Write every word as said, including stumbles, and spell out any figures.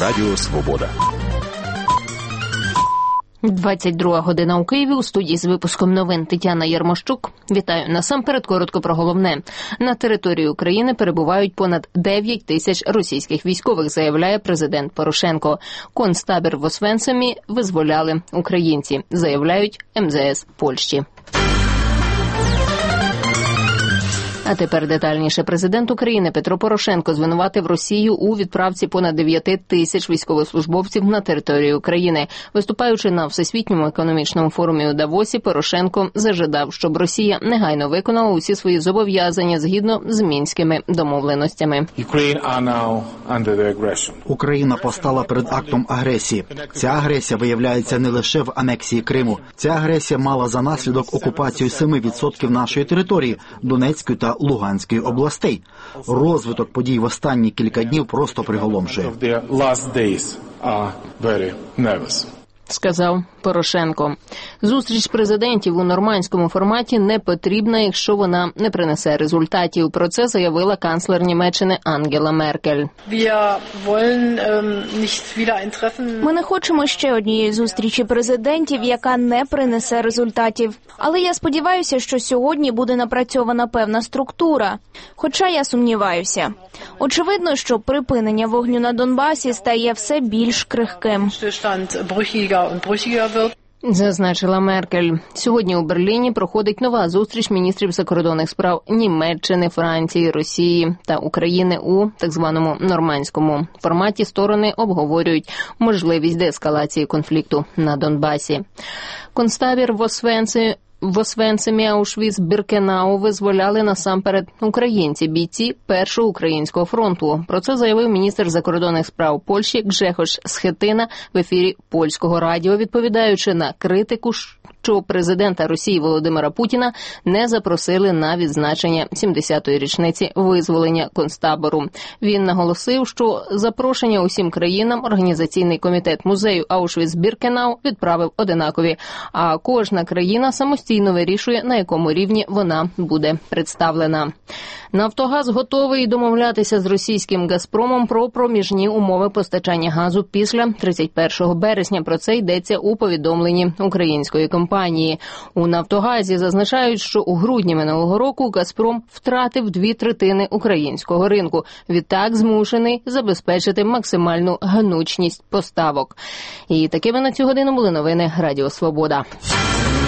Радіо Свобода. двадцять друга година у Києві. У студії з випуском новин Тетяна Єрмощук. Вітаю. Насамперед коротко про головне. На території України перебувають понад дев'ять тисяч російських військових, заявляє президент Порошенко. Концтабір в Освенцимі визволяли українці, заявляють ем зе ес Польщі. А тепер детальніше. Президент України Петро Порошенко звинуватив Росію у відправці понад дев'яти тисяч військовослужбовців на територію України. Виступаючи на Всесвітньому економічному форумі у Давосі, Порошенко зажадав, щоб Росія негайно виконала усі свої зобов'язання згідно з мінськими домовленостями. Україна постала перед актом агресії. Ця агресія виявляється не лише в анексії Криму. Ця агресія мала за наслідок окупацію семи відсотків нашої території – Донецької та Луганської областей. Розвиток подій в останні кілька днів просто приголомшує. Сказав Порошенко. Зустріч президентів у нормандському форматі не потрібна, якщо вона не принесе результатів. Про це заявила канцлер Німеччини Ангела Меркель. Ми не хочемо ще однієї зустрічі президентів, яка не принесе результатів. Але я сподіваюся, що сьогодні буде напрацьована певна структура. Хоча я сумніваюся. Очевидно, що припинення вогню на Донбасі стає все більш крихким. Зазначила Меркель. Сьогодні у Берліні проходить нова зустріч міністрів закордонних справ Німеччини, Франції, Росії та України у так званому нормандському форматі. Сторони обговорюють можливість деескалації конфлікту на Донбасі. Концтабір в Освенцимі В Освенцимі, Аушвіц, Біркенау визволяли насамперед українці, бійці Першого українського фронту. Про це заявив міністр закордонних справ Польщі Гжегош Схетина в ефірі польського радіо, відповідаючи на критику, що президента Росії Володимира Путіна не запросили на відзначення сімдесятої річниці визволення концтабору. Він наголосив, що запрошення усім країнам Організаційний комітет музею Аушвіц-Біркенау відправив одинакові, а кожна країна самостійно вирішує, на якому рівні вона буде представлена. Нафтогаз готовий домовлятися з російським «Газпромом» про проміжні умови постачання газу після тридцять першого березня. Про це йдеться у повідомленні української компанії. У «Нафтогазі» зазначають, що у грудні минулого року «Газпром» втратив дві третини українського ринку. Відтак змушений забезпечити максимальну гнучність поставок. І такими на цю годину були новини Радіо Свобода.